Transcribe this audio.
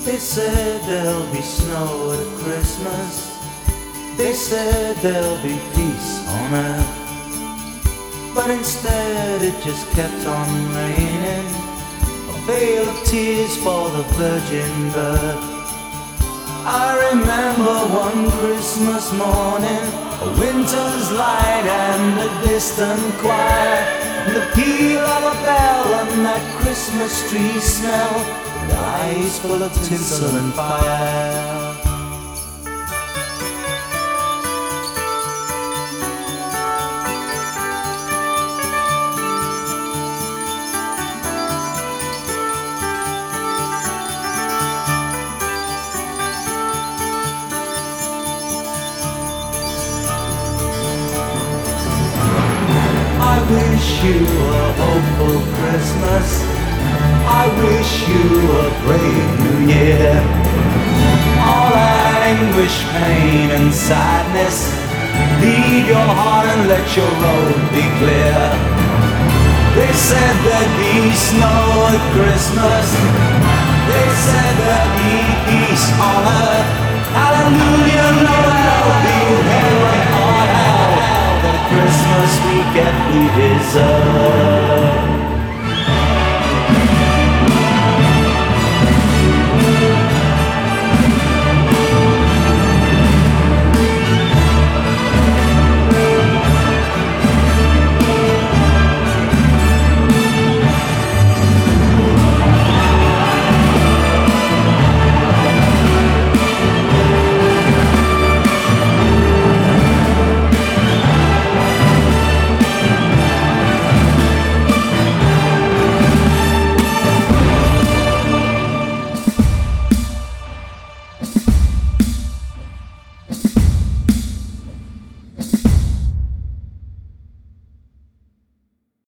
They said there'll be snow at Christmas. They said there'll be peace on earth. But instead it just kept on raining, a veil of tears for the virgin birth. I remember one Christmas morning, a winter's light and a distant choir, and the peal of a bell and that Christmas tree smell, and eyes full of tinsel and fire. I wish you a hopeful Christmas. I wish you a brave new year. All anguish, pain and sadness, leave your heart and let your road be clear. They said there'd be snow at Christmas. They said there'd be peace on earth. Hallelujah, Noel, be heaven on hell. The Christmas we get we deserve.